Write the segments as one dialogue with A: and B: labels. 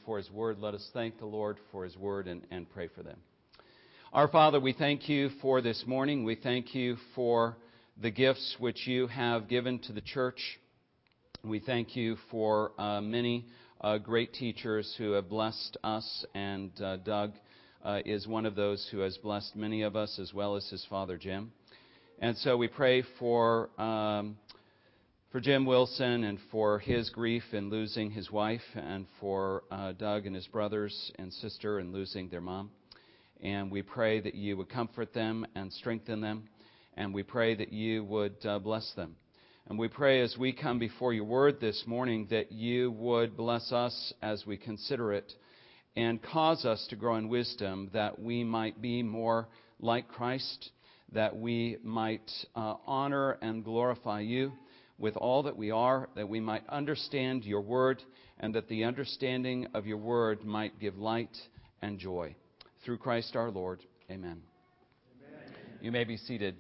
A: For His Word. Let us thank the Lord for His Word and pray for them. Our Father, we thank You for this morning. We thank You for the gifts which You have given to the church. We thank You for many great teachers who have blessed us, and Doug is one of those who has blessed many of us, as well as his father Jim. And so we pray for Jim Wilson and for his grief in losing his wife, and for Doug and his brothers and sister in losing their mom. And we pray that You would comfort them and strengthen them, and we pray that You would bless them. And we pray as we come before Your Word this morning that You would bless us as we consider it and cause us to grow in wisdom, that we might be more like Christ, that we might honor and glorify You with all that we are, that we might understand Your Word, and that the understanding of Your Word might give light and joy. Through Christ our Lord. Amen. Amen. You may be seated.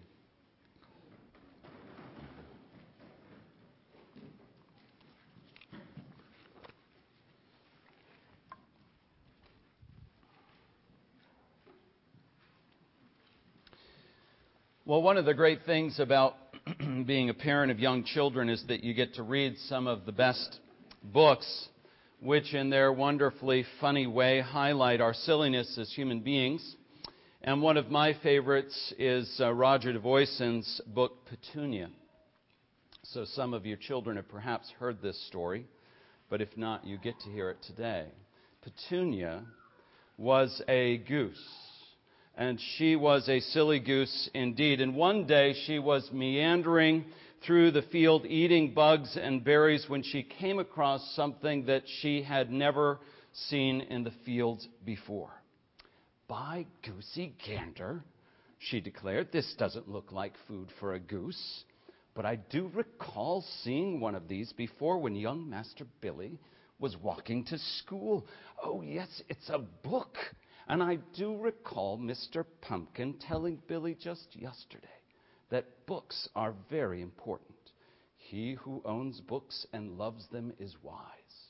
A: Well, one of the great things about being a parent of young children is that you get to read some of the best books, which in their wonderfully funny way highlight our silliness as human beings. And one of my favorites is Roger DeVoisin's book, Petunia. So some of your children have perhaps heard this story, but if not, you get to hear it today. Petunia was a goose, and she was a silly goose indeed. And one day she was meandering through the field eating bugs and berries when she came across something that she had never seen in the fields before. "By goosey gander," she declared, "this doesn't look like food for a goose. But I do recall seeing one of these before when young Master Billy was walking to school. Oh yes, it's a book. And I do recall Mr. Pumpkin telling Billy just yesterday that books are very important. He who owns books and loves them is wise."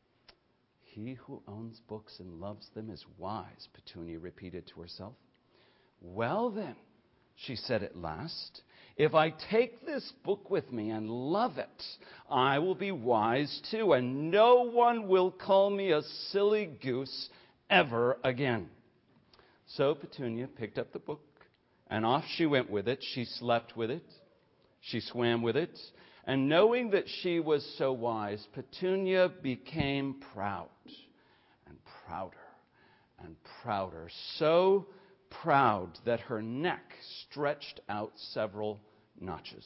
A: "He who owns books and loves them is wise," Petunia repeated to herself. "Well then," she said at last, "if I take this book with me and love it, I will be wise too, and no one will call me a silly goose ever again." So Petunia picked up the book, and off she went with it. She slept with it. She swam with it. And knowing that she was so wise, Petunia became proud and prouder and prouder. So proud that her neck stretched out several notches.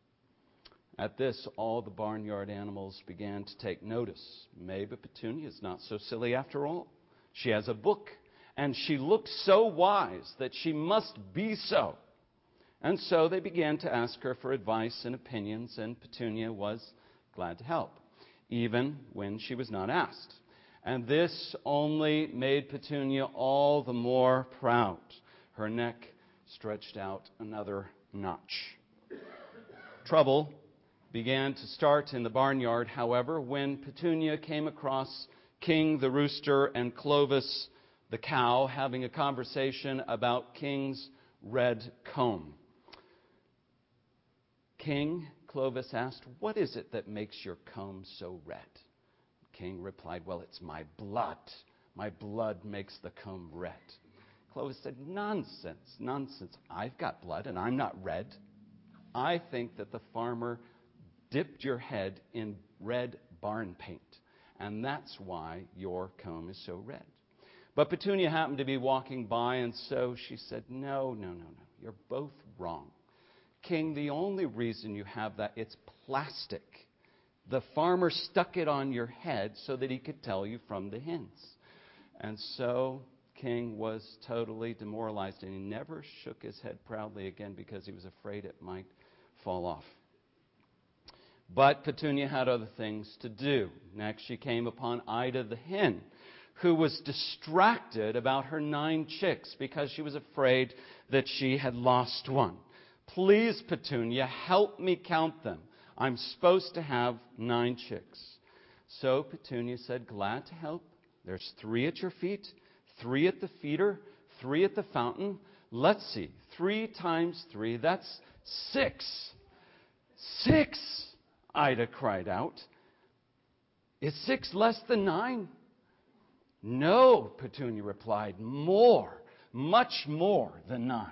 A: At this, all the barnyard animals began to take notice. Maybe Petunia is not so silly after all. She has a book, and she looks so wise that she must be so. And so they began to ask her for advice and opinions, and Petunia was glad to help, even when she was not asked. And this only made Petunia all the more proud. Her neck stretched out another notch. Trouble began to start in the barnyard, however, when Petunia came across King the rooster and Clovis the cow having a conversation about King's red comb. "King," Clovis asked, "what is it that makes your comb so red?" King replied, "Well, it's my blood. My blood makes the comb red." Clovis said, "Nonsense, nonsense. I've got blood and I'm not red. I think that the farmer dipped your head in red barn paint, and that's why your comb is so red." But Petunia happened to be walking by, and so she said, No. You're both wrong. King, the only reason you have that, it's plastic. The farmer stuck it on your head so that he could tell you from the hints. And so King was totally demoralized, and he never shook his head proudly again because he was afraid it might fall off. But Petunia had other things to do. Next, she came upon Ida the hen, who was distracted about her 9 chicks because she was afraid that she had lost one. "Please, Petunia, help me count them. I'm supposed to have 9 chicks." So Petunia said, "Glad to help, There's 3 at your feet, 3 at the feeder, 3 at the fountain. Let's see. 3 times 3, that's 6. 6, Ida cried out. Is 6 less than 9? No, Petunia replied. More, much more than 9.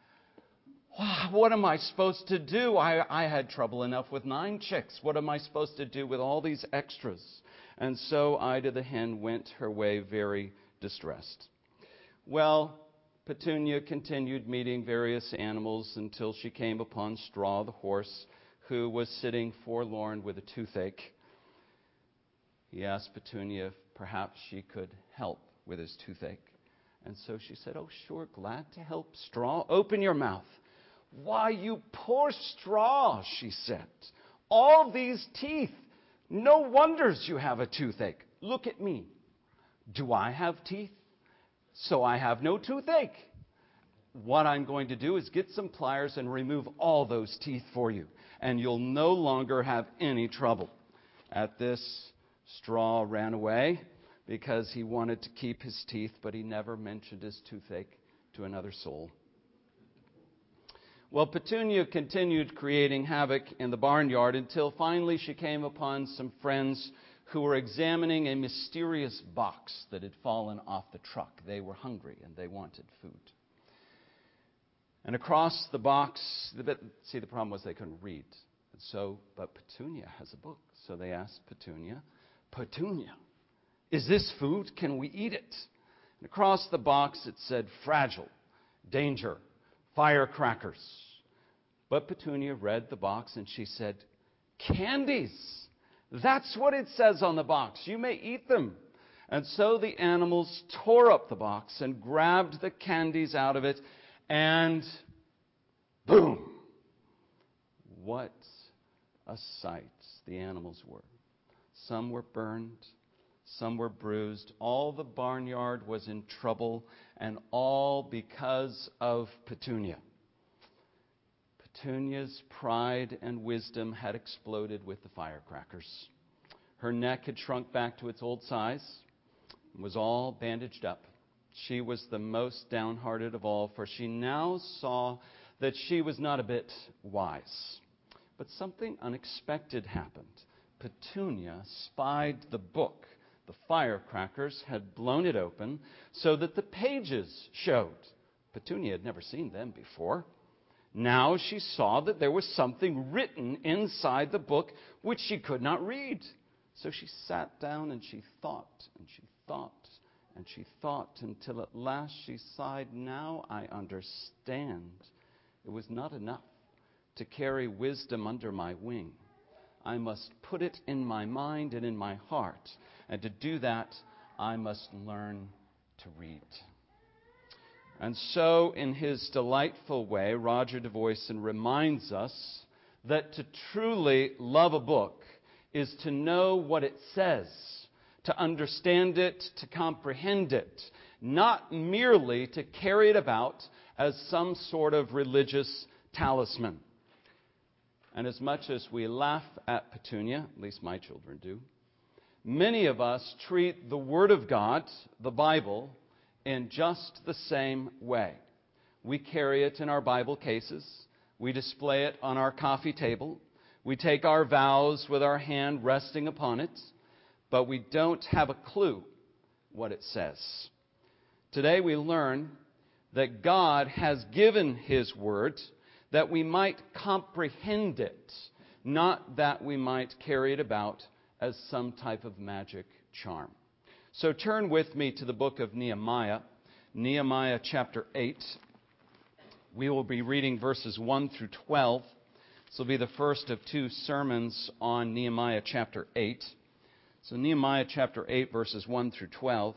A: What am I supposed to do? I had trouble enough with 9 chicks. What am I supposed to do with all these extras? And so Ida the hen went her way very distressed. Well, Petunia continued meeting various animals until she came upon Straw the horse, who was sitting forlorn with a toothache. He asked Petunia if perhaps she could help with his toothache. And so she said, "Oh, sure, glad to help, Straw. Open your mouth." "Why, you poor Straw," she said. "All these teeth. No wonders you have a toothache. Look at me. Do I have teeth? So I have no toothache. What I'm going to do is get some pliers and remove all those teeth for you, and you'll no longer have any trouble." At this, Straw ran away because he wanted to keep his teeth, but he never mentioned his toothache to another soul. Well, Petunia continued creating havoc in the barnyard until finally she came upon some friends who were examining a mysterious box that had fallen off the truck. They were hungry and they wanted food. And across the box, the problem was they couldn't read. But Petunia has a book. So they asked Petunia, "Petunia, is this food? Can we eat it?" And across the box it said, "Fragile, danger, firecrackers." But Petunia read the box and she said, "Candies. That's what it says on the box. You may eat them." And so the animals tore up the box and grabbed the candies out of it, and boom! What a sight the animals were. Some were burned, some were bruised. All the barnyard was in trouble, and all because of Petunia. Petunia's pride and wisdom had exploded with the firecrackers. Her neck had shrunk back to its old size and was all bandaged up. She was the most downhearted of all, for she now saw that she was not a bit wise. But something unexpected happened. Petunia spied the book. The firecrackers had blown it open so that the pages showed. Petunia had never seen them before. Now she saw that there was something written inside the book which she could not read. So she sat down and she thought and she thought and she thought until at last she sighed, "Now I understand. It was not enough to carry wisdom under my wing. I must put it in my mind and in my heart. And to do that, I must learn to read." And so, in his delightful way, Roger DeVoyson reminds us that to truly love a book is to know what it says, to understand it, to comprehend it, not merely to carry it about as some sort of religious talisman. And as much as we laugh at Petunia, at least my children do, many of us treat the Word of God, the Bible, in just the same way. We carry it in our Bible cases. We display it on our coffee table. We take our vows with our hand resting upon it, but we don't have a clue what it says. Today we learn that God has given His Word that we might comprehend it, not that we might carry it about as some type of magic charm. So turn with me to the book of Nehemiah, Nehemiah chapter 8. We will be reading verses 1 through 12. This will be the first of 2 sermons on Nehemiah chapter 8. So Nehemiah chapter 8, verses 1 through 12.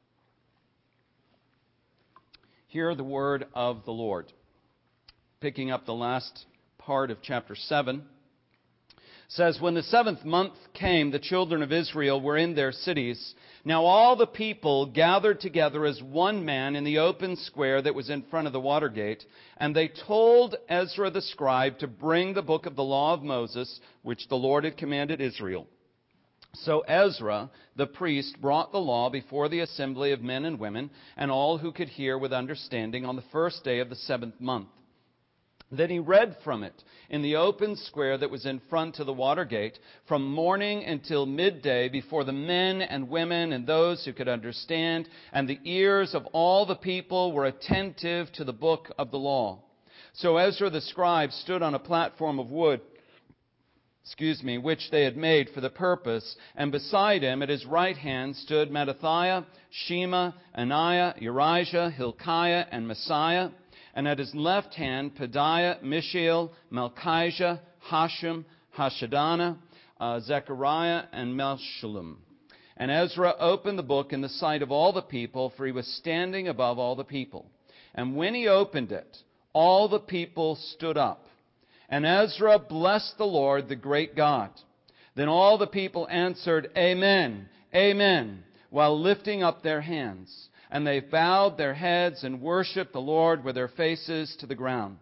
A: Hear the word of the Lord. Picking up the last part of chapter 7. Says, "When the 7th month came, the children of Israel were in their cities. Now all the people gathered together as one man in the open square that was in front of the water gate. And they told Ezra the scribe to bring the book of the law of Moses, which the Lord had commanded Israel. So Ezra, the priest, brought the law before the assembly of men and women and all who could hear with understanding on the first day of the 7th month. Then he read from it in the open square that was in front of the water gate from morning until midday before the men and women and those who could understand, and the ears of all the people were attentive to the book of the law. So Ezra the scribe stood on a platform of wood, which they had made for the purpose, and beside him at his right hand stood Mattathiah, Shema, Ananiah, Urijah, Hilkiah, and Messiah, and at his left hand Pedaiah, Mishael, Malchijah, Hashum, Hashadana, Zechariah, and Meshullam. And Ezra opened the book in the sight of all the people, for he was standing above all the people. And when he opened it, all the people stood up. And Ezra blessed the Lord, the great God. Then all the people answered, Amen, Amen, while lifting up their hands. And they bowed their heads and worshipped the Lord with their faces to the ground.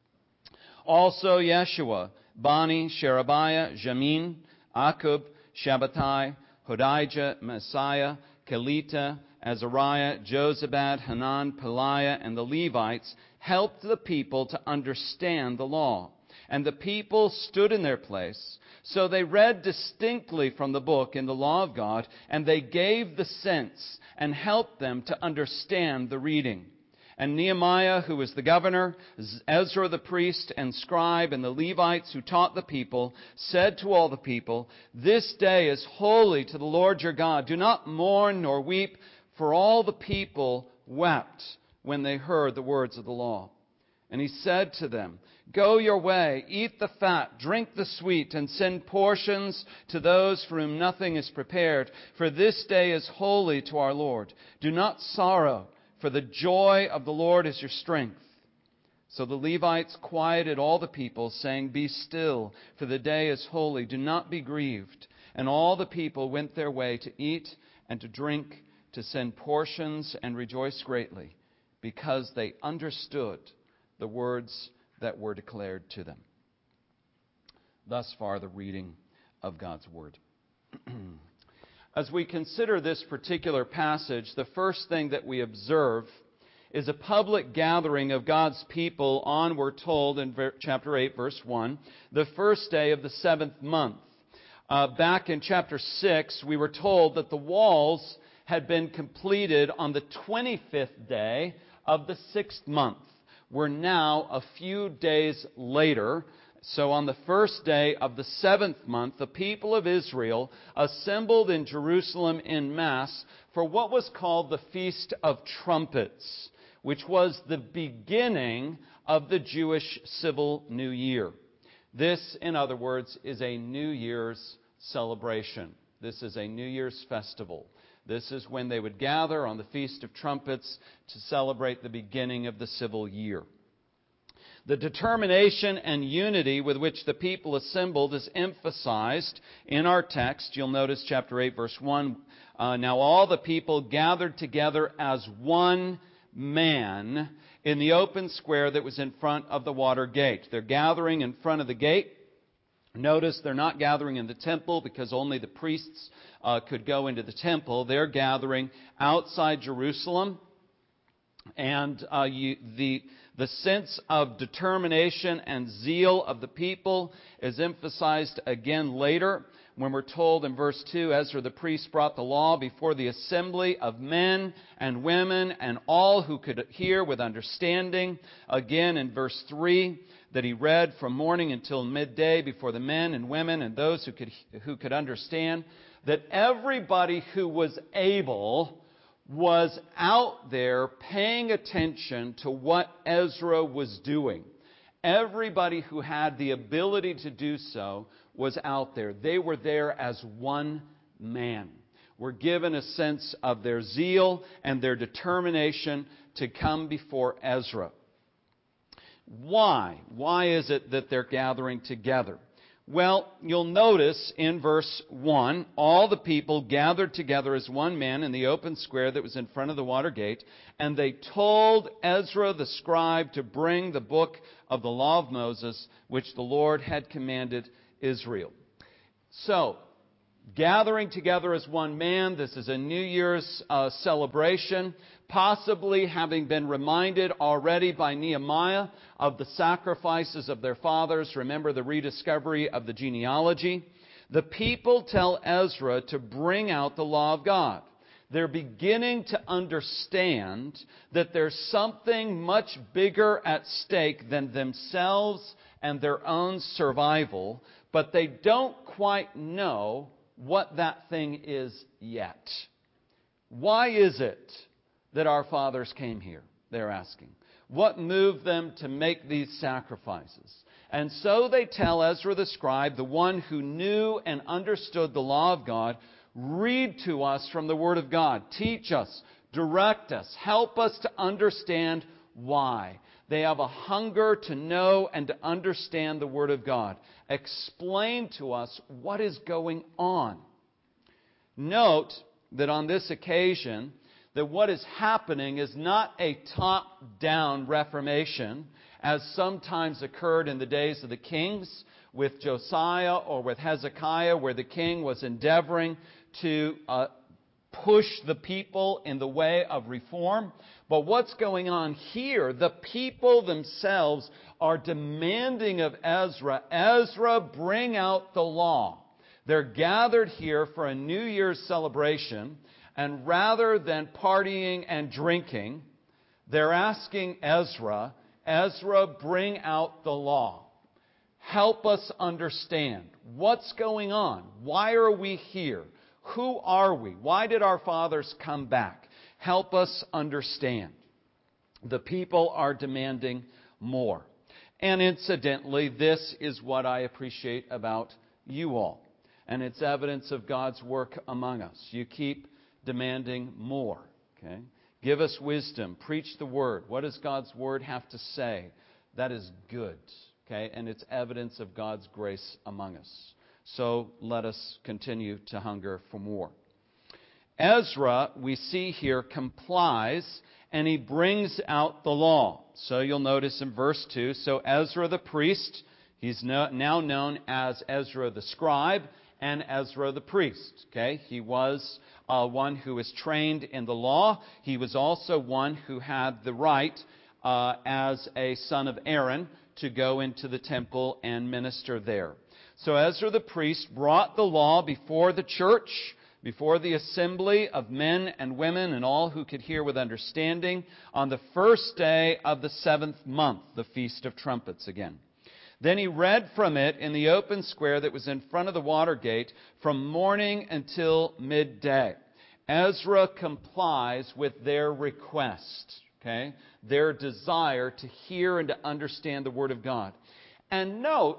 A: Also Yeshua, Bani, Sherebiah, Jamin, Akub, Shabbatai, Hodijah, Messiah, Kelita, Azariah, Jozabad, Hanan, Peliah, and the Levites helped the people to understand the law. And the people stood in their place. So they read distinctly from the book in the law of God, and they gave the sense and helped them to understand the reading. And Nehemiah, who was the governor, Ezra the priest and scribe, and the Levites who taught the people, said to all the people, This day is holy to the Lord your God. Do not mourn nor weep, for all the people wept when they heard the words of the law. And he said to them, Go your way, eat the fat, drink the sweet, and send portions to those for whom nothing is prepared, for this day is holy to our Lord. Do not sorrow, for the joy of the Lord is your strength. So the Levites quieted all the people, saying, Be still, for the day is holy. Do not be grieved. And all the people went their way to eat and to drink, to send portions and rejoice greatly, because they understood the words that were declared to them. Thus far, the reading of God's Word. As we consider this particular passage, the first thing that we observe is a public gathering of God's people on, we're told in chapter 8, verse 1, the first day of the 7th month. Back in chapter 6, we were told that the walls had been completed on the 25th day of the 6th month. We're now a few days later. So on the first day of the 7th month, the people of Israel assembled in Jerusalem en masse for what was called the Feast of Trumpets, which was the beginning of the Jewish civil New Year. This, in other words, is a New Year's celebration. This is a New Year's festival. This is when they would gather on the Feast of Trumpets to celebrate the beginning of the civil year. The determination and unity with which the people assembled is emphasized in our text. You'll notice chapter 8, verse 1. Now all the people gathered together as one man in the open square that was in front of the water gate. They're gathering in front of the gate. Notice they're not gathering in the temple because only the priests could go into the temple. They're gathering outside Jerusalem. And the sense of determination and zeal of the people is emphasized again later when we're told in verse 2, Ezra the priest brought the law before the assembly of men and women and all who could hear with understanding. Again in verse 3, that he read from morning until midday before the men and women and those who could understand, that everybody who was able was out there paying attention to what Ezra was doing. Everybody who had the ability to do so was out there. They were there as one man. We're given a sense of their zeal and their determination to come before Ezra. Why? Why is it that they're gathering together? Well, you'll notice in verse 1, all the people gathered together as one man in the open square that was in front of the water gate, and they told Ezra the scribe to bring the book of the law of Moses, which the Lord had commanded Israel. So, gathering together as one man. This is a New Year's celebration, possibly having been reminded already by Nehemiah of the sacrifices of their fathers. Remember the rediscovery of the genealogy. The people tell Ezra to bring out the law of God. They're beginning to understand that there's something much bigger at stake than themselves and their own survival, but they don't quite know what that thing is yet. Why is it that our fathers came here? They're asking. What moved them to make these sacrifices? And so they tell Ezra the scribe, the one who knew and understood the law of God, read to us from the Word of God. Teach us, direct us, help us to understand why. They have a hunger to know and to understand the Word of God. Explain to us what is going on. Note that on this occasion, that what is happening is not a top-down reformation, as sometimes occurred in the days of the kings with Josiah or with Hezekiah, where the king was endeavoring to push the people in the way of reform. But what's going on here? The people themselves are demanding of Ezra, Ezra, bring out the law. They're gathered here for a New Year's celebration, and rather than partying and drinking, they're asking Ezra, Ezra, bring out the law. Help us understand what's going on. Why are we here? Who are we? Why did our fathers come back? Help us understand. The people are demanding more. And incidentally, this is what I appreciate about you all. And it's evidence of God's work among us. You keep demanding more. Okay? Give us wisdom. Preach the Word. What does God's Word have to say? That is good. Okay? And it's evidence of God's grace among us. So let us continue to hunger for more. Ezra, we see here, complies, and he brings out the law. So you'll notice in verse 2, so Ezra the priest, he's now known as Ezra the scribe and Ezra the priest. Okay? He was one who was trained in the law. He was also one who had the right, as a son of Aaron, to go into the temple and minister there. So Ezra the priest brought the law before the church, before the assembly of men and women and all who could hear with understanding, on the first day of the 7th month, the Feast of Trumpets again. Then he read from it in the open square that was in front of the water gate from morning until midday. Ezra complies with their request, okay? Their desire to hear and to understand the Word of God. And note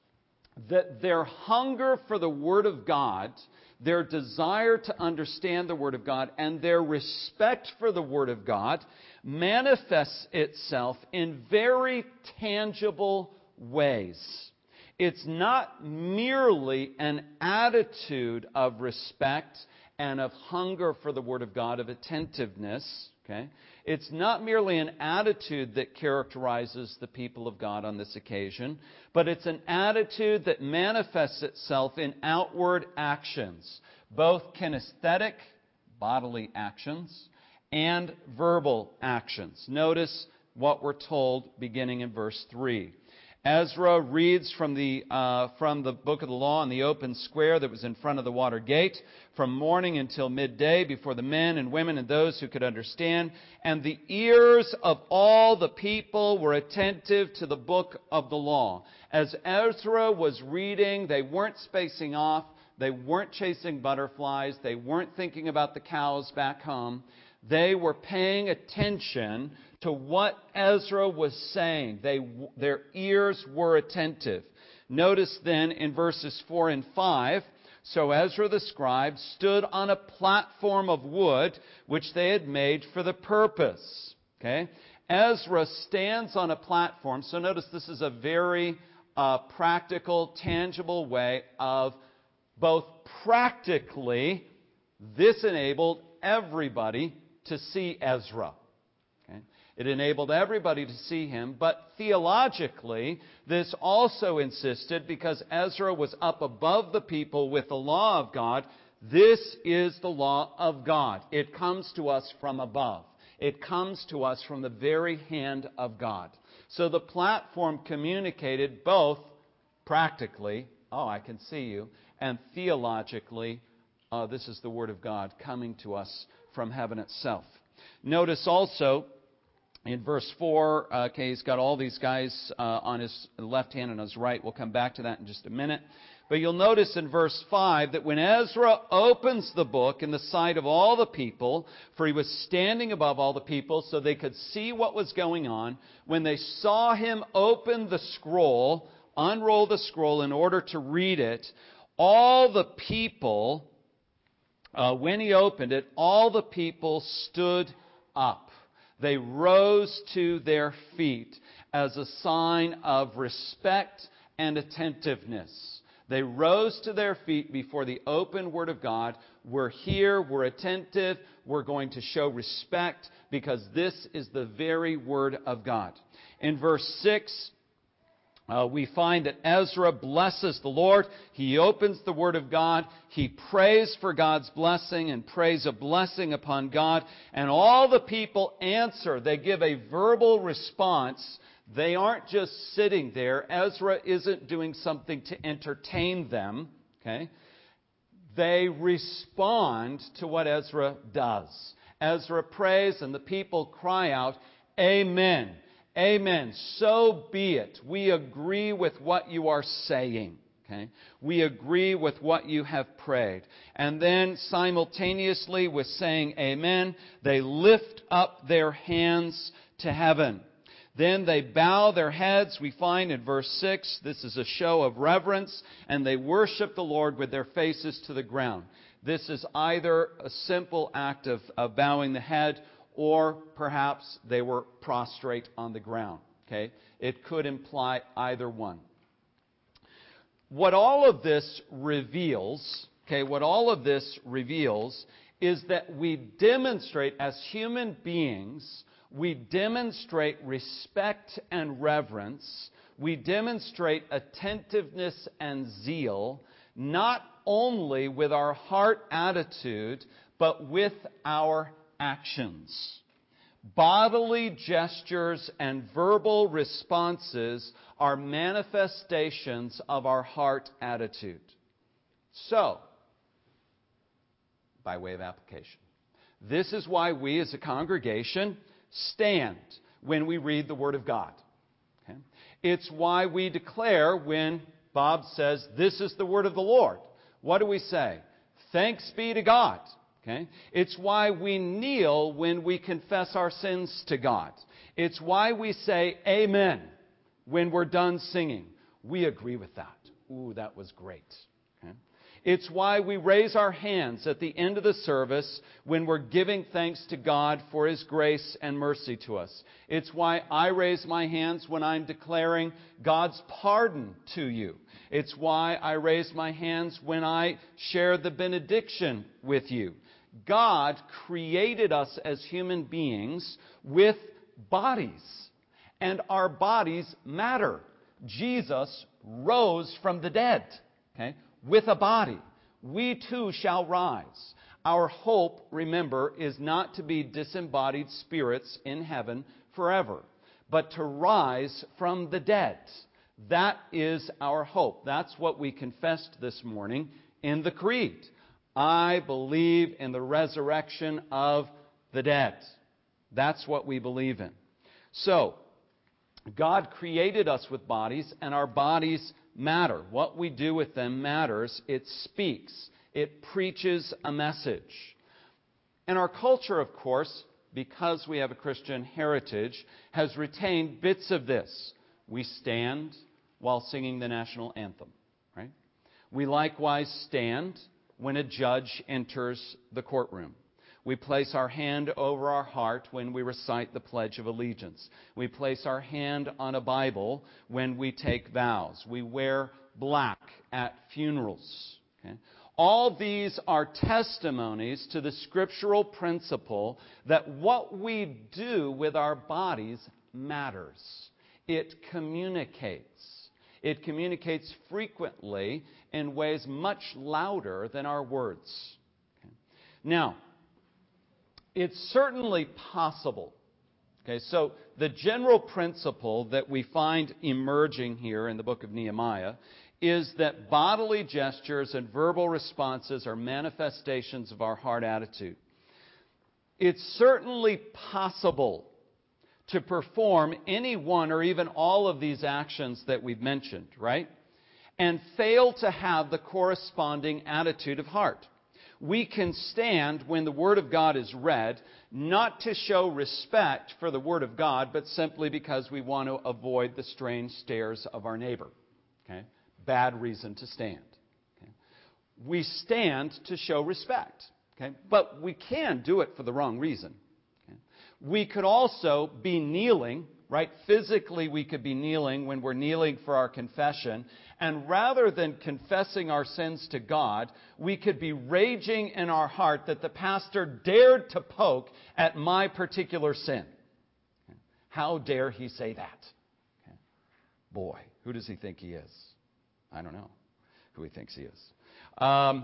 A: that their hunger for the Word of God, their desire to understand the Word of God, and their respect for the Word of God manifests itself in very tangible ways. It's not merely an attitude of respect and of hunger for the Word of God, of attentiveness. Okay? It's not merely an attitude that characterizes the people of God on this occasion, but it's an attitude that manifests itself in outward actions, both kinesthetic, bodily actions, and verbal actions. Notice what we're told beginning in verse 3. Ezra reads from the book of the law in the open square that was in front of the water gate from morning until midday before the men and women and those who could understand. And the ears of all the people were attentive to the book of the law. As Ezra was reading, they weren't spacing off. They weren't chasing butterflies. They weren't thinking about the cows back home. They were paying attention to what Ezra was saying. Their ears were attentive. Notice then in verses 4 and 5, so Ezra the scribe stood on a platform of wood which they had made for the purpose. Okay? Ezra stands on a platform. So notice this is a very practical, tangible way of both practically, this enabled everybody to see Ezra. Okay? It enabled everybody to see him, but theologically, this also insisted, because Ezra was up above the people with the law of God, this is the law of God. It comes to us from above. It comes to us from the very hand of God. So the platform communicated both practically, oh, I can see you, and theologically, this is the Word of God coming to us from heaven itself. Notice also in verse 4, he's got all these guys on his left hand and his right. We'll come back to that in just a minute. But you'll notice in verse 5 that when Ezra opens the book in the sight of all the people, for he was standing above all the people so they could see what was going on, when they saw him open the scroll, unroll the scroll in order to read it, all the people, when he opened it, all the people stood up. They rose to their feet as a sign of respect and attentiveness. They rose to their feet before the open Word of God. We're here, we're attentive, we're going to show respect because this is the very Word of God. In verse 6, we find that Ezra blesses the Lord. He opens the Word of God. He prays for God's blessing and prays a blessing upon God. And all the people answer. They give a verbal response. They aren't just sitting there. Ezra isn't doing something to entertain them. Okay? They respond to what Ezra does. Ezra prays and the people cry out, Amen. Amen. So be it. We agree with what you are saying. Okay? We agree with what you have prayed. And then simultaneously with saying Amen, they lift up their hands to heaven. Then they bow their heads, we find in verse 6, this is a show of reverence, and they worship the Lord with their faces to the ground. This is either a simple act of bowing the head, or perhaps they were prostrate on the ground. Okay? It could imply either one. What all of this reveals, is that we demonstrate as human beings, we demonstrate respect and reverence. We demonstrate attentiveness and zeal, not only with our heart attitude, but with our actions. Bodily gestures and verbal responses are manifestations of our heart attitude. So, by way of application, this is why we as a congregation stand when we read the Word of God. Okay? It's why we declare when Bob says, this is the Word of the Lord. What do we say? Thanks be to God. Okay? It's why we kneel when we confess our sins to God. It's why we say Amen when we're done singing. We agree with that. Ooh, that was great. Okay? It's why we raise our hands at the end of the service when we're giving thanks to God for His grace and mercy to us. It's why I raise my hands when I'm declaring God's pardon to you. It's why I raise my hands when I share the benediction with you. God created us as human beings with bodies, and our bodies matter. Jesus rose from the dead, okay, with a body. We too shall rise. Our hope, remember, is not to be disembodied spirits in heaven forever, but to rise from the dead. That is our hope. That's what we confessed this morning in the Creed. I believe in the resurrection of the dead. That's what we believe in. So, God created us with bodies, and our bodies matter. What we do with them matters. It speaks. It preaches a message. And our culture, of course, because we have a Christian heritage, has retained bits of this. We stand while singing the national anthem, right? We likewise stand when a judge enters the courtroom. We place our hand over our heart when we recite the Pledge of Allegiance. We place our hand on a Bible when we take vows. We wear black at funerals. Okay? All these are testimonies to the scriptural principle that what we do with our bodies matters. It communicates. It communicates frequently in ways much louder than our words. Okay. Now, it's certainly possible. Okay, so the general principle that we find emerging here in the book of Nehemiah is that bodily gestures and verbal responses are manifestations of our heart attitude. It's certainly possible to perform any one or even all of these actions that we've mentioned, right? And fail to have the corresponding attitude of heart. We can stand when the Word of God is read, not to show respect for the Word of God, but simply because we want to avoid the strange stares of our neighbor. Okay? Bad reason to stand. Okay? We stand to show respect. Okay? But we can do it for the wrong reason. Okay? We could also be kneeling, right? Physically, we could be kneeling when we're kneeling for our confession. And rather than confessing our sins to God, we could be raging in our heart that the pastor dared to poke at my particular sin. Okay? How dare he say that? Okay? Boy, who does he think he is? I don't know who he thinks he is.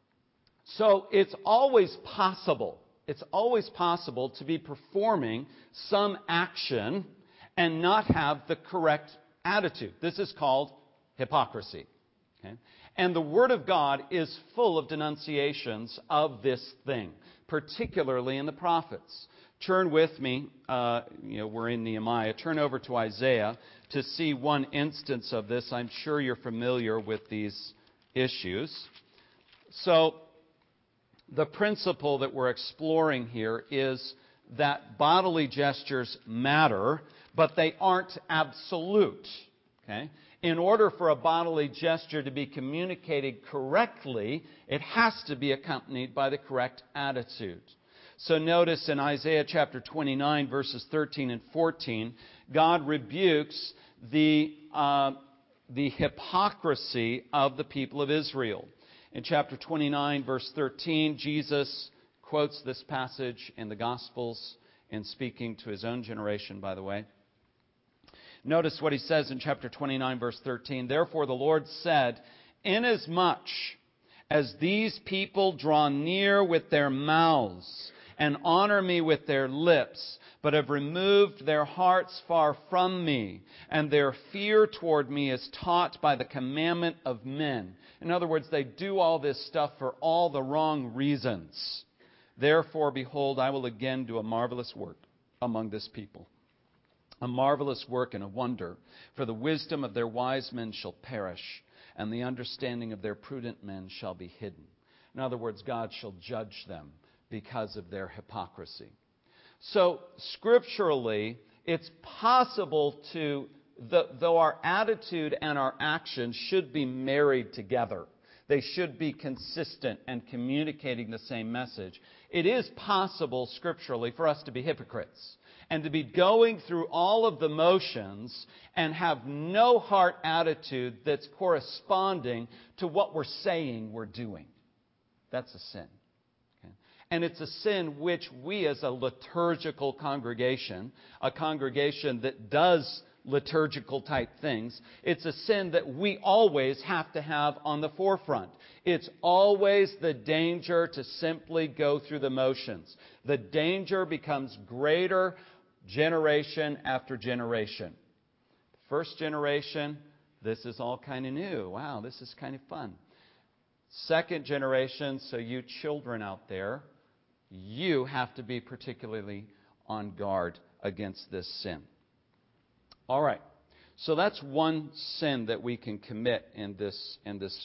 A: So it's always possible. It's always possible to be performing some action and not have the correct attitude. This is called hypocrisy. Okay? And the Word of God is full of denunciations of this thing, particularly in the prophets. Turn with me, we're in Nehemiah. Turn over to Isaiah to see one instance of this. I'm sure you're familiar with these issues. So, the principle that we're exploring here is that bodily gestures matter, but they aren't absolute. Okay? In order for a bodily gesture to be communicated correctly, it has to be accompanied by the correct attitude. So notice in Isaiah chapter 29, verses 13 and 14, God rebukes the hypocrisy of the people of Israel. In chapter 29, verse 13, Jesus quotes this passage in the Gospels in speaking to his own generation, by the way. Notice what he says in chapter 29, verse 13. Therefore the Lord said, inasmuch as these people draw near with their mouths and honor me with their lips, but have removed their hearts far from me, and their fear toward me is taught by the commandment of men. In other words, they do all this stuff for all the wrong reasons. Therefore, behold, I will again do a marvelous work among this people. A marvelous work and a wonder, for the wisdom of their wise men shall perish, and the understanding of their prudent men shall be hidden. In other words, God shall judge them because of their hypocrisy. So, scripturally, it's possible to, though our attitude and our actions should be married together, they should be consistent and communicating the same message, it is possible scripturally for us to be hypocrites and to be going through all of the motions and have no heart attitude that's corresponding to what we're saying we're doing. That's a sin. Okay? And it's a sin which we as a liturgical congregation, a congregation that does liturgical type things, it's a sin that we always have to have on the forefront. It's always the danger to simply go through the motions. The danger becomes greater generation after generation. First generation, this is all kind of new. Wow, this is kind of fun. Second generation, so you children out there, you have to be particularly on guard against this sin. All right, so that's one sin that we can commit in this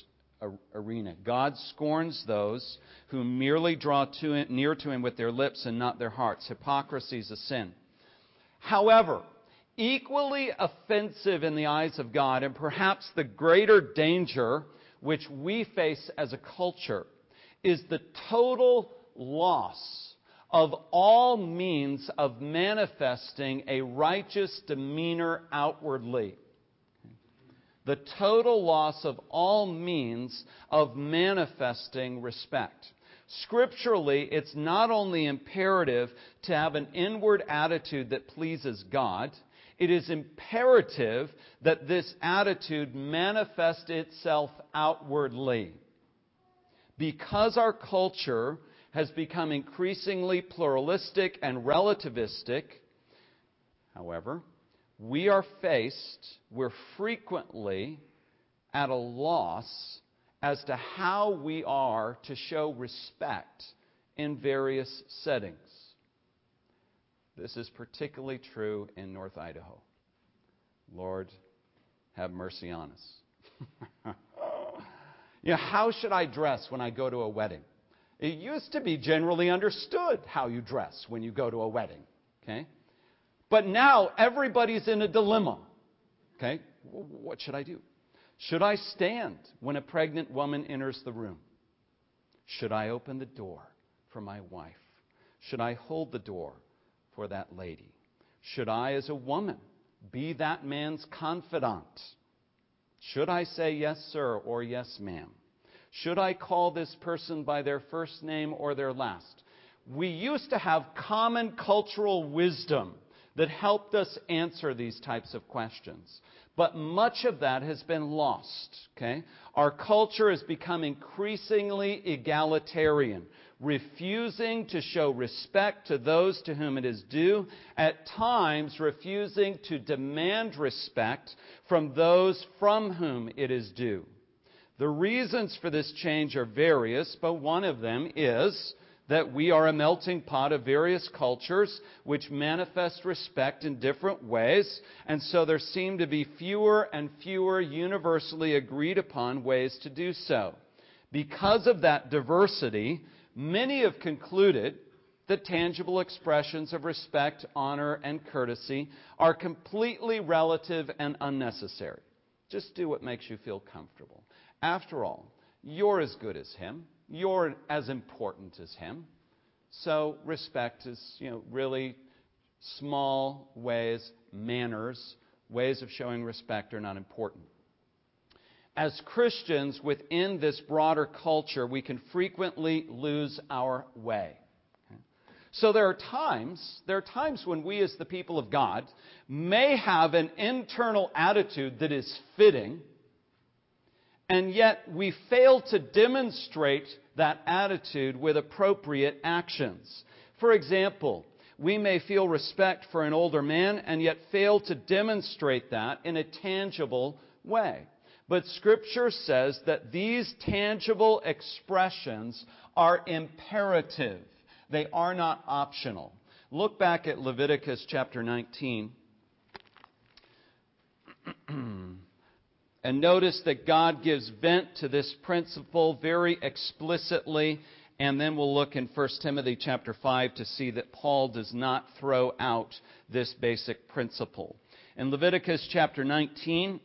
A: arena. God scorns those who merely draw near to Him with their lips and not their hearts. Hypocrisy is a sin. However, equally offensive in the eyes of God, and perhaps the greater danger which we face as a culture, is the total loss of all means of manifesting a righteous demeanor outwardly. the total loss of all means of manifesting respect. Scripturally, it's not only imperative to have an inward attitude that pleases God, it is imperative that this attitude manifest itself outwardly. Because our culture has become increasingly pluralistic and relativistic, however, we're frequently at a loss as to how we are to show respect in various settings. This is particularly true in North Idaho. Lord, have mercy on us. How should I dress when I go to a wedding? It used to be generally understood how you dress when you go to a wedding. Okay? But now everybody's in a dilemma. Okay? What should I do? Should I stand when a pregnant woman enters the room? Should I open the door for my wife? Should I hold the door for that lady? Should I, as a woman, be that man's confidant? Should I say yes, sir, or yes, ma'am? Should I call this person by their first name or their last? We used to have common cultural wisdom that helped us answer these types of questions. But much of that has been lost. Okay? Our culture has become increasingly egalitarian, refusing to show respect to those to whom it is due, at times refusing to demand respect from those from whom it is due. The reasons for this change are various, but one of them is that we are a melting pot of various cultures which manifest respect in different ways, and so there seem to be fewer and fewer universally agreed upon ways to do so. Because of that diversity, many have concluded that tangible expressions of respect, honor, and courtesy are completely relative and unnecessary. Just do what makes you feel comfortable. After all, you're as good as him. You're as important as him. So respect is, really small ways, manners, ways of showing respect are not important. As Christians within this broader culture, we can frequently lose our way. So there are times when we as the people of God may have an internal attitude that is fitting, and yet we fail to demonstrate that attitude with appropriate actions. For example, we may feel respect for an older man and yet fail to demonstrate that in a tangible way. But Scripture says that these tangible expressions are imperative. They are not optional. Look back at Leviticus chapter 19. And notice that God gives vent to this principle very explicitly. And then we'll look in 1 Timothy chapter 5 to see that Paul does not throw out this basic principle. In Leviticus chapter 19,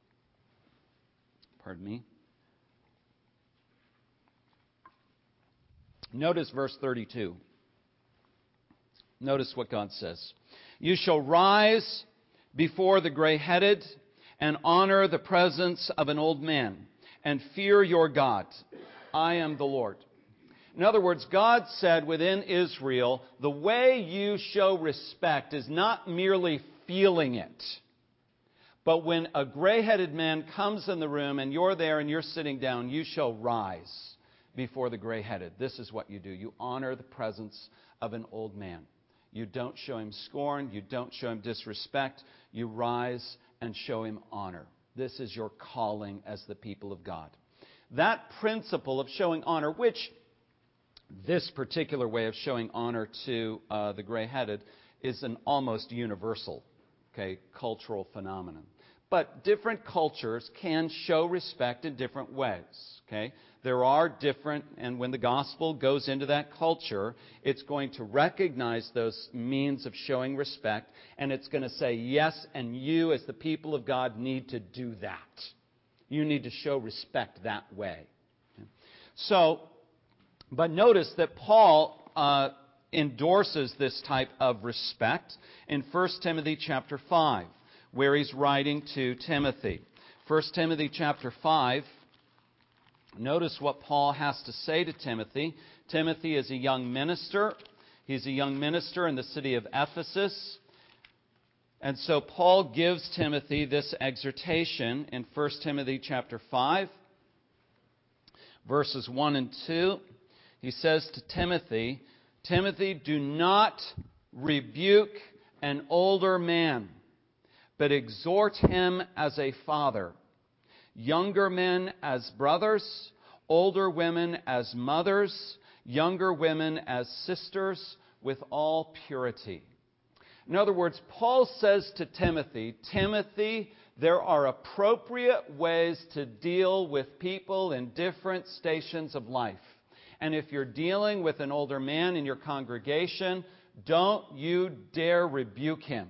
A: notice verse 32. Notice what God says. You shall rise before the gray-headed and honor the presence of an old man, and fear your God. I am the Lord. In other words, God said within Israel, the way you show respect is not merely feeling it, but when a gray-headed man comes in the room and you're there and you're sitting down, you shall rise before the gray-headed. This is what you do. You honor the presence of an old man. You don't show him scorn. You don't show him disrespect. You rise and show him honor. This is your calling as the people of God. That principle of showing honor, which this particular way of showing honor to the gray-headed is an almost universal, cultural phenomenon. But different cultures can show respect in different ways. There are different, and when the gospel goes into that culture, it's going to recognize those means of showing respect, and it's going to say, yes, and you as the people of God need to do that. You need to show respect that way. So, but notice that Paul endorses this type of respect in 1 Timothy chapter 5, where he's writing to Timothy. 1 Timothy chapter 5. Notice what Paul has to say to Timothy. Timothy is a young minister. He's a young minister in the city of Ephesus. And so Paul gives Timothy this exhortation in 1 Timothy chapter 5, verses 1 and 2. He says to Timothy, Timothy, do not rebuke an older man, but exhort him as a father, younger men as brothers, older women as mothers, younger women as sisters, with all purity. In other words, Paul says to Timothy, Timothy, there are appropriate ways to deal with people in different stations of life. And if you're dealing with an older man in your congregation, don't you dare rebuke him.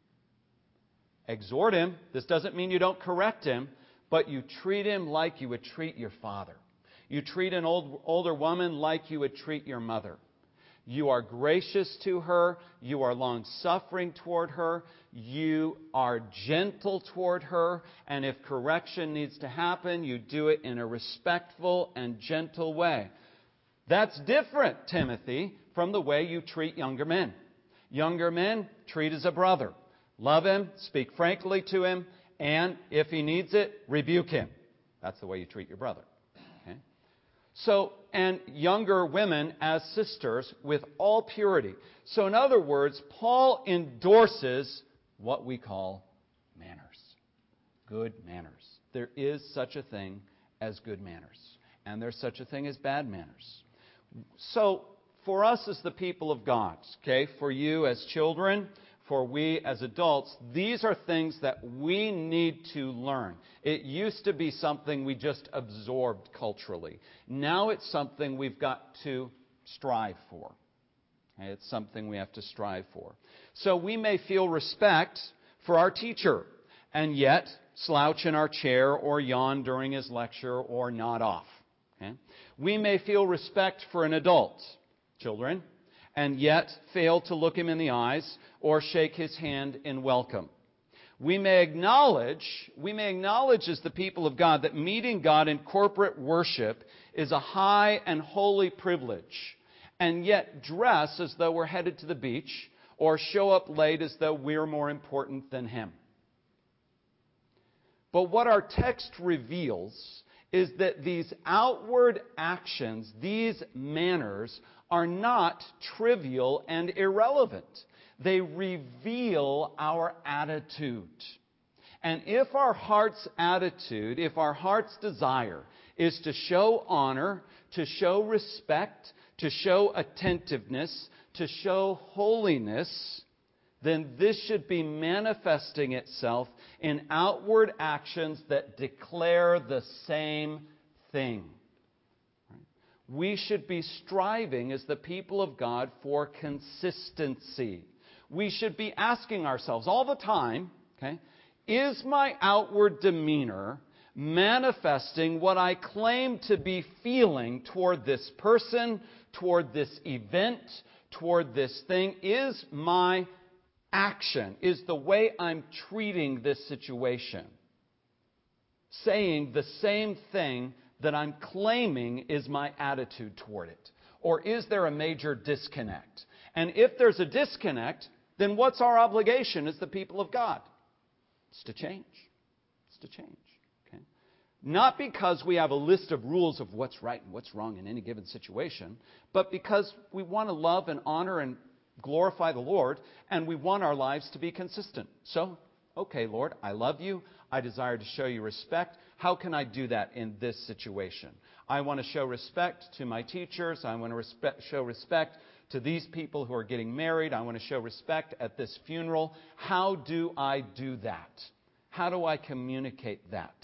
A: Exhort him. This doesn't mean you don't correct him, but you treat him like you would treat your father. You treat an older woman like you would treat your mother. You are gracious to her. You are long-suffering toward her. You are gentle toward her. And if correction needs to happen, you do it in a respectful and gentle way. That's different, Timothy, from the way you treat younger men. Younger men, treat as a brother. Love him, speak frankly to him, and if he needs it, rebuke him. That's the way you treat your brother. Okay? So, and younger women as sisters with all purity. So in other words, Paul endorses what we call manners. Good manners. There is such a thing as good manners. And there's such a thing as bad manners. So, for us as the people of God, okay, for you as children, for we as adults, these are things that we need to learn. It used to be something we just absorbed culturally. Now it's something we've got to strive for. Okay, it's something we have to strive for. So we may feel respect for our teacher and yet slouch in our chair or yawn during his lecture or nod off. Okay? We may feel respect for an adult, children, and yet fail to look him in the eyes or shake his hand in welcome. We may acknowledge as the people of God that meeting God in corporate worship is a high and holy privilege, and yet dress as though we're headed to the beach or show up late as though we're more important than him. But what our text reveals is that these outward actions, these manners, are not trivial and irrelevant. They reveal our attitude. And if our heart's attitude, if our heart's desire is to show honor, to show respect, to show attentiveness, to show holiness, then this should be manifesting itself in outward actions that declare the same thing. We should be striving as the people of God for consistency. We should be asking ourselves all the time, okay, is my outward demeanor manifesting what I claim to be feeling toward this person, toward this event, toward this thing? Is my action, is the way I'm treating this situation saying the same thing that I'm claiming is my attitude toward it? Or is there a major disconnect? And if there's a disconnect, then what's our obligation as the people of God? It's to change. It's to change. Okay? Not because we have a list of rules of what's right and what's wrong in any given situation, but because we want to love and honor and glorify the Lord, and we want our lives to be consistent. So, okay, Lord, I love you. I desire to show you respect. How can I do that in this situation? I want to show respect to my teachers. I want to show respect to these people who are getting married. I want to show respect at this funeral. How do I do that? How do I communicate that?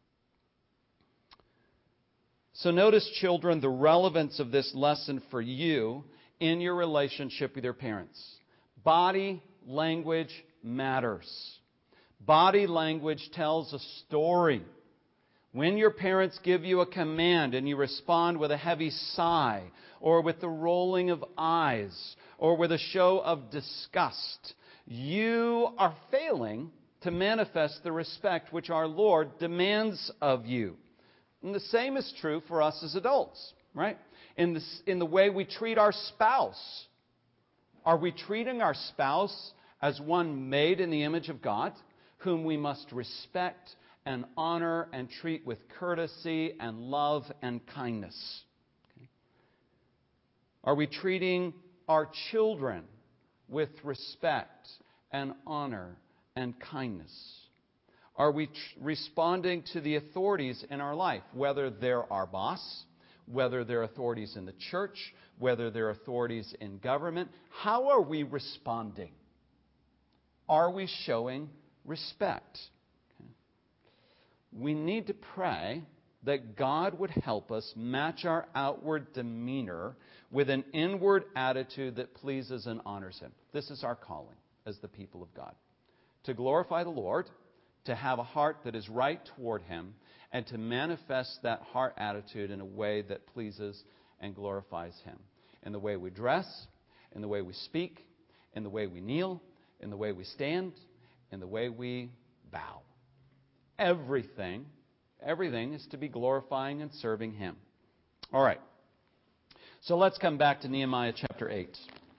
A: So notice, children, the relevance of this lesson for you in your relationship with your parents. Body language matters. Body language tells a story. When your parents give you a command and you respond with a heavy sigh, or with the rolling of eyes, or with a show of disgust, you are failing to manifest the respect which our Lord demands of you. And the same is true for us as adults, right? In the way we treat our spouse. Are we treating our spouse as one made in the image of God, whom we must respect and honor and treat with courtesy and love and kindness? Okay. Are we treating our children with respect and honor and kindness? Are we responding to the authorities in our life, whether they're our boss, whether they're authorities in the church, whether they're authorities in government? How are we responding? Are we showing respect? Okay. We need to pray that God would help us match our outward demeanor with an inward attitude that pleases and honors Him. This is our calling as the people of God. To glorify the Lord, to have a heart that is right toward Him, and to manifest that heart attitude in a way that pleases and glorifies Him. In the way we dress, in the way we speak, in the way we kneel, in the way we stand, in the way we bow. Everything is to be glorifying and serving Him. All right. So let's come back to Nehemiah chapter 8.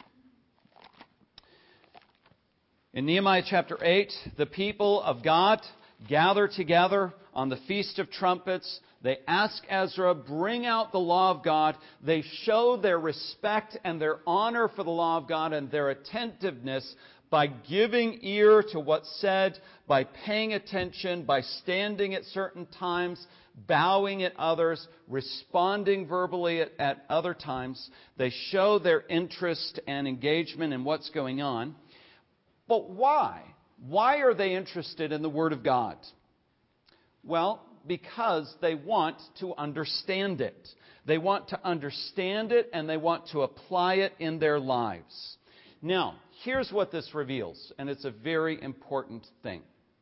A: In Nehemiah chapter 8, the people of God gather together on the Feast of Trumpets. They ask Ezra, bring out the law of God. They show their respect and their honor for the law of God and their attentiveness by giving ear to what's said, by paying attention, by standing at certain times, bowing at others, responding verbally at other times. They show their interest and engagement in what's going on. But why? Why are they interested in the Word of God? Well, because they want to understand it. They want to understand it and they want to apply it in their lives. Now, here's what this reveals, and it's a very important thing.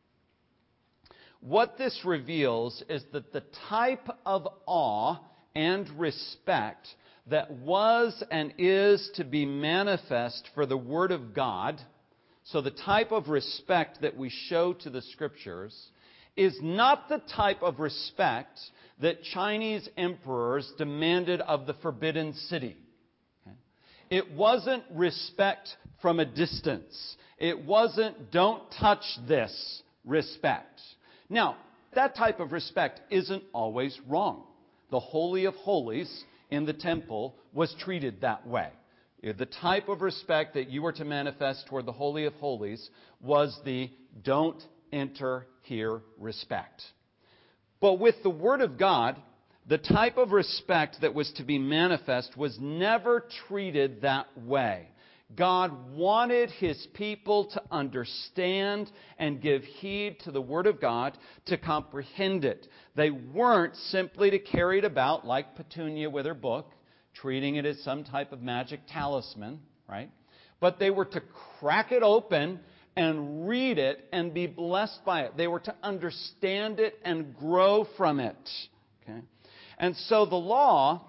A: What this reveals is that the type of awe and respect that was and is to be manifest for the Word of God, so the type of respect that we show to the Scriptures, is not the type of respect that Chinese emperors demanded of the Forbidden City. Okay? It wasn't respect from a distance. It wasn't don't touch this respect. Now, that type of respect isn't always wrong. The Holy of Holies in the temple was treated that way. The type of respect that you were to manifest toward the Holy of Holies was the don't enter here respect. But with the Word of God, the type of respect that was to be manifest was never treated that way. God wanted His people to understand and give heed to the Word of God, to comprehend it. They weren't simply to carry it about like Petunia with her book, treating it as some type of magic talisman, right? But they were to crack it open and read it and be blessed by it. They were to understand it and grow from it. Okay? And so the law,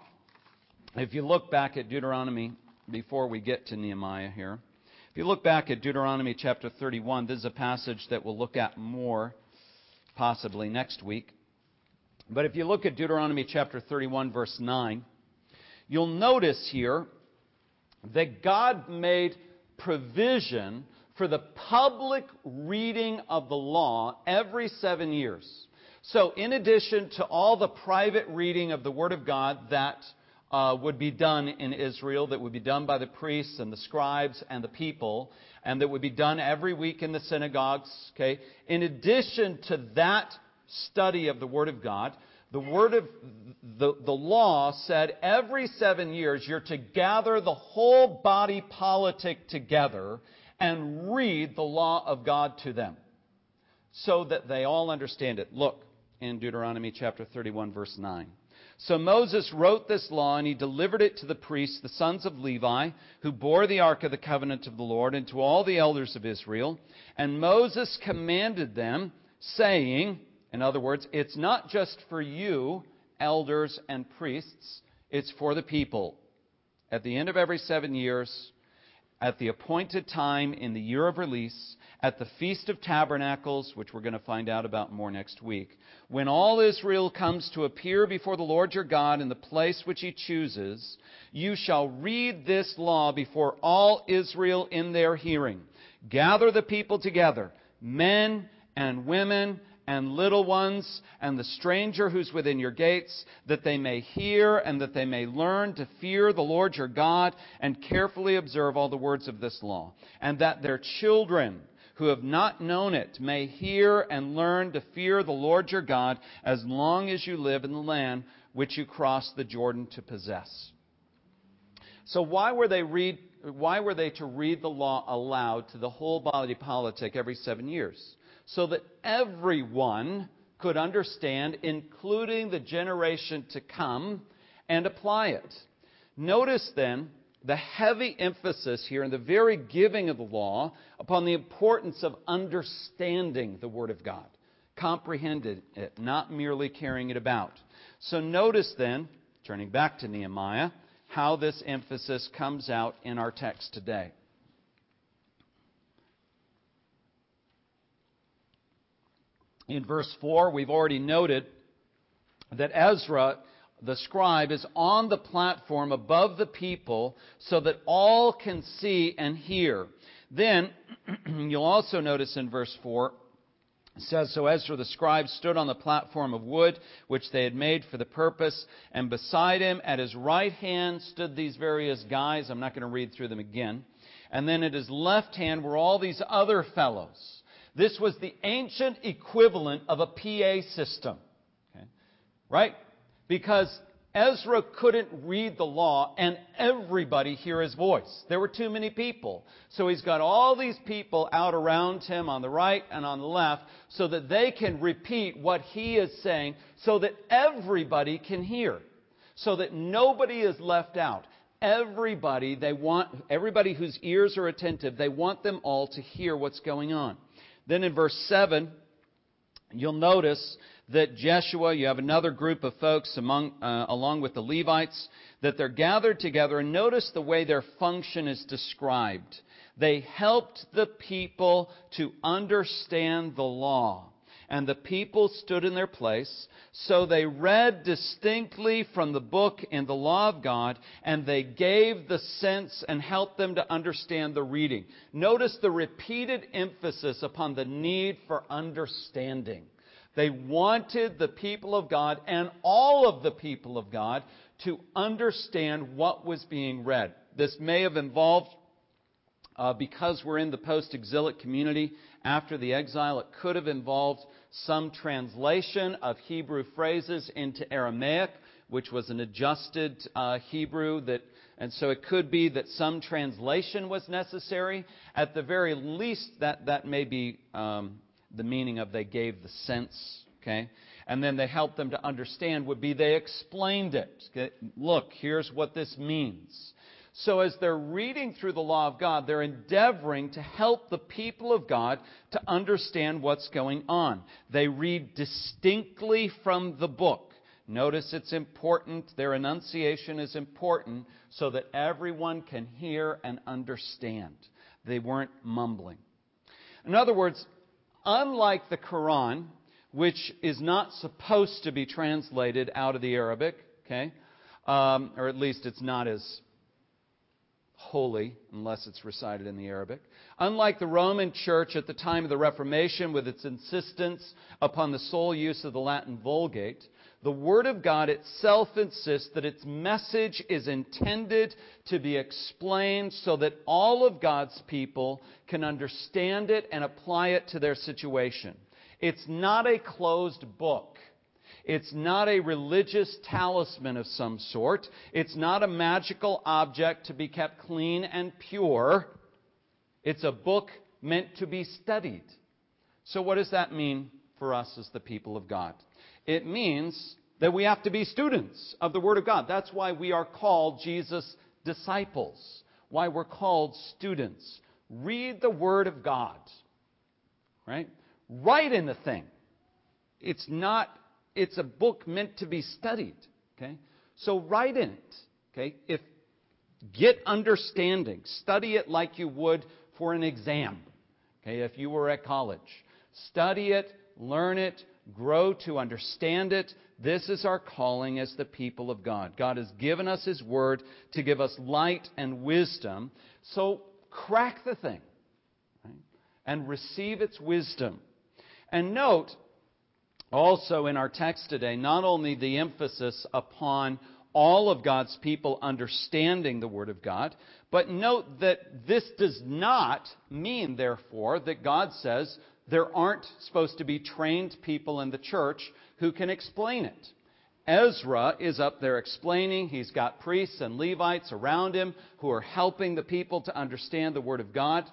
A: if you look back at Deuteronomy, before we get to Nehemiah here, if you look back at Deuteronomy chapter 31, this is a passage that we'll look at more possibly next week. But if you look at Deuteronomy chapter 31, verse 9, you'll notice here that God made provision for the public reading of the law every 7 years. So in addition to all the private reading of the Word of God that would be done in Israel, that would be done by the priests and the scribes and the people, and that would be done every week in the synagogues, okay? In addition to that study of the Word of God, the law said every 7 years you're to gather the whole body politic together and read the law of God to them so that they all understand it. Look in Deuteronomy chapter 31, verse 9. So Moses wrote this law, and he delivered it to the priests, the sons of Levi, who bore the ark of the covenant of the Lord, and to all the elders of Israel. And Moses commanded them, saying, in other words, it's not just for you, elders and priests, it's for the people. At the end of every 7 years, at the appointed time in the year of release, at the Feast of Tabernacles, which we're going to find out about more next week, when all Israel comes to appear before the Lord your God in the place which He chooses, you shall read this law before all Israel in their hearing. Gather the people together, men and women and little ones, and the stranger who's within your gates, that they may hear and that they may learn to fear the Lord your God and carefully observe all the words of this law, and that their children who have not known it may hear and learn to fear the Lord your God as long as you live in the land which you cross the Jordan to possess. So why were they to read the law aloud to the whole body politic every 7 years? So that everyone could understand, including the generation to come, and apply it. Notice then the heavy emphasis here in the very giving of the law upon the importance of understanding the Word of God, comprehending it, not merely carrying it about. So notice then, turning back to Nehemiah, how this emphasis comes out in our text today. In verse 4, we've already noted that Ezra, the scribe, is on the platform above the people so that all can see and hear. Then, you'll also notice in verse 4, it says, so Ezra the scribe stood on the platform of wood, which they had made for the purpose, and beside him at his right hand stood these various guys. I'm not going to read through them again. And then at his left hand were all these other fellows. This was the ancient equivalent of a PA system. Okay? Right? Because Ezra couldn't read the law and everybody hear his voice. There were too many people. So he's got all these people out around him on the right and on the left so that they can repeat what he is saying so that everybody can hear. So that nobody is left out. Everybody whose ears are attentive, they want them all to hear what's going on. Then in verse 7, you'll notice that Jeshua, you have another group of folks along with the Levites, that they're gathered together. And notice the way their function is described. They helped the people to understand the law. And the people stood in their place. So they read distinctly from the book in the law of God, and they gave the sense and helped them to understand the reading. Notice the repeated emphasis upon the need for understanding. They wanted the people of God and all of the people of God to understand what was being read. This may have involved, because we're in the post-exilic community after the exile, it could have involved some translation of Hebrew phrases into Aramaic, which was an adjusted Hebrew, and so it could be that some translation was necessary. At the very least, that may be the meaning of they gave the sense, okay? And then they helped them to understand would be they explained it. Okay? Look, here's what this means. So as they're reading through the law of God, they're endeavoring to help the people of God to understand what's going on. They read distinctly from the book. Notice it's important, their enunciation is important, so that everyone can hear and understand. They weren't mumbling. In other words, unlike the Quran, which is not supposed to be translated out of the Arabic, okay, or at least it's not as holy unless it's recited in the Arabic. Unlike the Roman Church at the time of the Reformation with its insistence upon the sole use of the Latin Vulgate, the Word of God itself insists that its message is intended to be explained so that all of God's people can understand it and apply it to their situation. It's not a closed book. It's not a religious talisman of some sort. It's not a magical object to be kept clean and pure. It's a book meant to be studied. So what does that mean for us as the people of God? It means that we have to be students of the Word of God. That's why we are called Jesus' disciples. Why we're called students. Read the Word of God. Right? Write in the thing. It's a book meant to be studied. Okay? So write in it. Okay? If Get understanding. Study it like you would for an exam. Okay, if you were at college. Study it, learn it, grow to understand it. This is our calling as the people of God. God has given us His Word to give us light and wisdom. So crack the thing, right, and receive its wisdom. And note also in our text today, not only the emphasis upon all of God's people understanding the Word of God, but note that this does not mean, therefore, that God says there aren't supposed to be trained people in the church who can explain it. Ezra is up there explaining. He's got priests and Levites around him who are helping the people to understand the Word of God.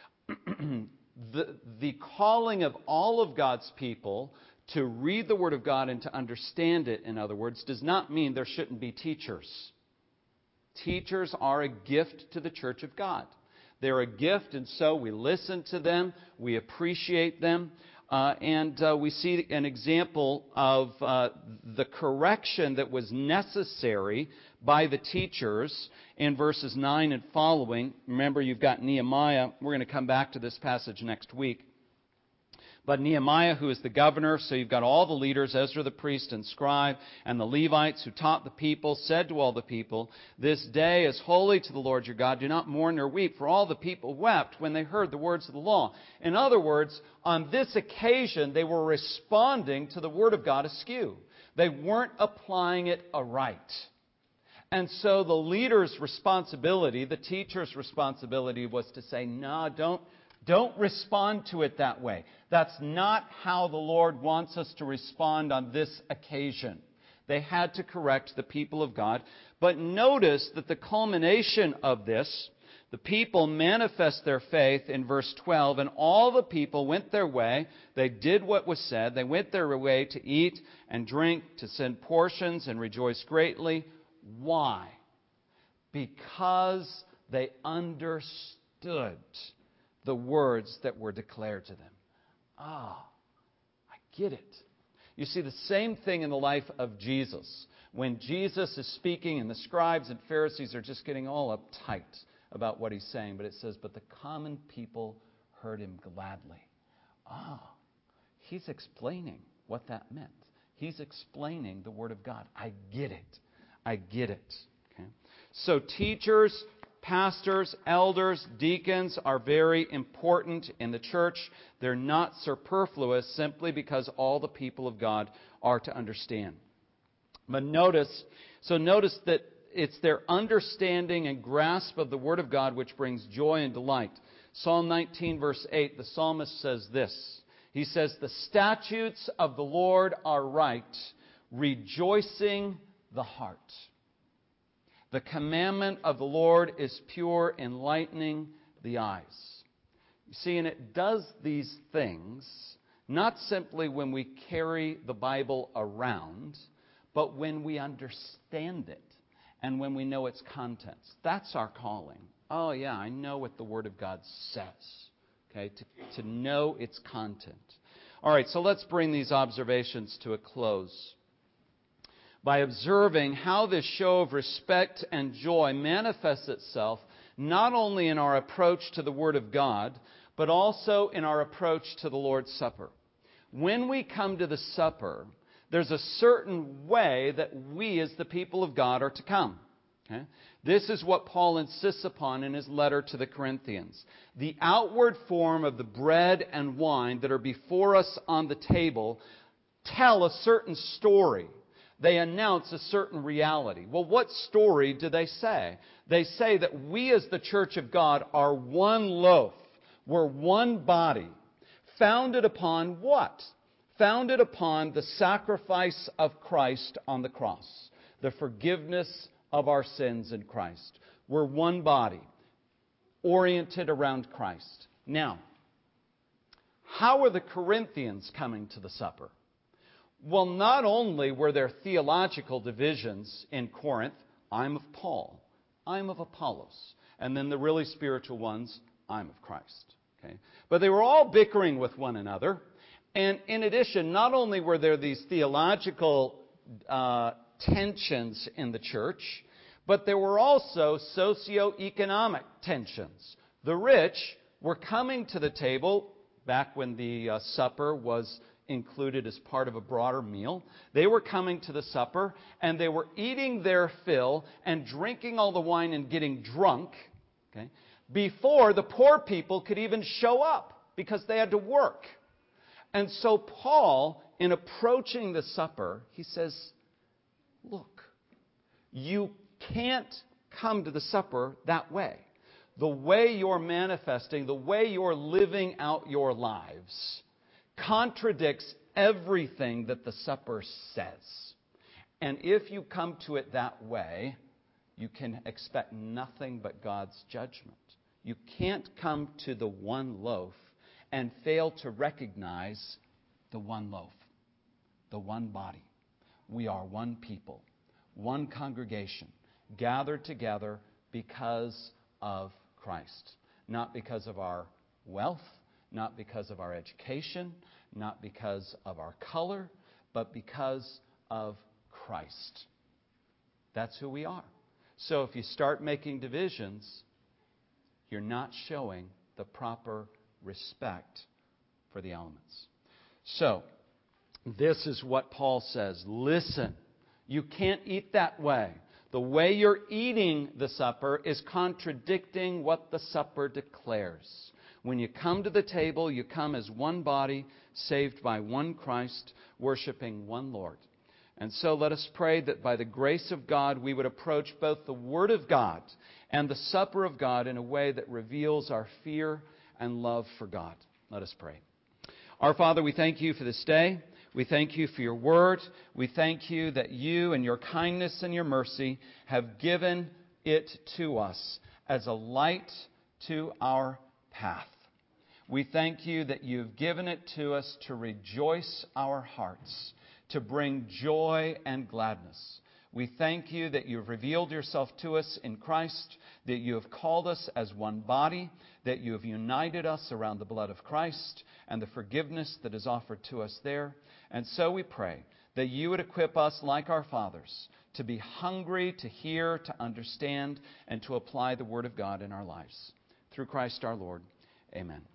A: The calling of all of God's people to read the Word of God and to understand it, in other words, does not mean there shouldn't be teachers. Teachers are a gift to the church of God. They're a gift, and so we listen to them, we appreciate them, and we see an example of the correction that was necessary by the teachers in verses 9 and following. Remember, you've got Nehemiah. We're going to come back to this passage next week. But Nehemiah, who is the governor, so you've got all the leaders, Ezra the priest and scribe, and the Levites who taught the people, said to all the people, "This day is holy to the Lord your God. Do not mourn nor weep." For all the people wept when they heard the words of the law. In other words, on this occasion, they were responding to the Word of God askew. They weren't applying it aright. And so the leader's responsibility, the teacher's responsibility, was to say, no, don't respond to it that way. That's not how the Lord wants us to respond on this occasion. They had to correct the people of God. But notice that the culmination of this, the people manifest their faith in verse 12, and all the people went their way. They did what was said. They went their way to eat and drink, to send portions and rejoice greatly. Why? Because they understood the words that were declared to them. I get it. You see, the same thing in the life of Jesus. When Jesus is speaking and the scribes and Pharisees are just getting all uptight about what He's saying, but it says, but the common people heard Him gladly. He's explaining what that meant. He's explaining the Word of God. I get it. I get it. Okay? So teachers, pastors, elders, deacons are very important in the church. They're not superfluous simply because all the people of God are to understand. But notice that it's their understanding and grasp of the Word of God which brings joy and delight. Psalm 19, verse 8, the psalmist says this. He says, "The statutes of the Lord are right, rejoicing the heart. The commandment of the Lord is pure, enlightening the eyes." You see, and it does these things not simply when we carry the Bible around, but when we understand it and when we know its contents. That's our calling. Oh yeah, I know what the Word of God says. Okay, to know its content. All right, so let's bring these observations to a close by observing how this show of respect and joy manifests itself not only in our approach to the Word of God, but also in our approach to the Lord's Supper. When we come to the supper, there's a certain way that we as the people of God are to come. Okay? This is what Paul insists upon in his letter to the Corinthians. The outward form of the bread and wine that are before us on the table tell a certain story. They announce a certain reality. Well, what story do they say? They say that we as the church of God are one loaf. We're one body. Founded upon what? Founded upon the sacrifice of Christ on the cross. The forgiveness of our sins in Christ. We're one body. Oriented around Christ. Now, how are the Corinthians coming to the supper? Well, not only were there theological divisions in Corinth, I'm of Paul, I'm of Apollos, and then the really spiritual ones, I'm of Christ. Okay? But they were all bickering with one another, and in addition, not only were there these theological tensions in the church, But there were also socioeconomic tensions. The rich were coming to the table back when the supper was included as part of a broader meal. They were coming to the supper, and they were eating their fill and drinking all the wine and getting drunk, okay, before the poor people could even show up because they had to work. And so Paul, in approaching the supper, he says, look, you can't come to the supper that way. The way you're manifesting, the way you're living out your lives contradicts everything that the supper says. And if you come to it that way, you can expect nothing but God's judgment. You can't come to the one loaf and fail to recognize the one loaf, the one body. We are one people, one congregation, gathered together because of Christ. Not because of our wealth, not because of our education, not because of our color, but because of Christ. That's who we are. So if you start making divisions, you're not showing the proper respect for the elements. So, this is what Paul says. Listen, you can't eat that way. The way you're eating the supper is contradicting what the supper declares. When you come to the table, you come as one body, saved by one Christ, worshiping one Lord. And so let us pray that by the grace of God, we would approach both the Word of God and the supper of God in a way that reveals our fear and love for God. Let us pray. Our Father, we thank you for this day. We thank you for your word. We thank you that you and your kindness and your mercy have given it to us as a light to our path. We thank you that you've given it to us to rejoice our hearts, to bring joy and gladness. We thank you that you've revealed yourself to us in Christ, that you have called us as one body, that you have united us around the blood of Christ and the forgiveness that is offered to us there. And so we pray that you would equip us like our fathers to be hungry to hear, to understand, and to apply the Word of God in our lives. Through Christ our Lord. Amen.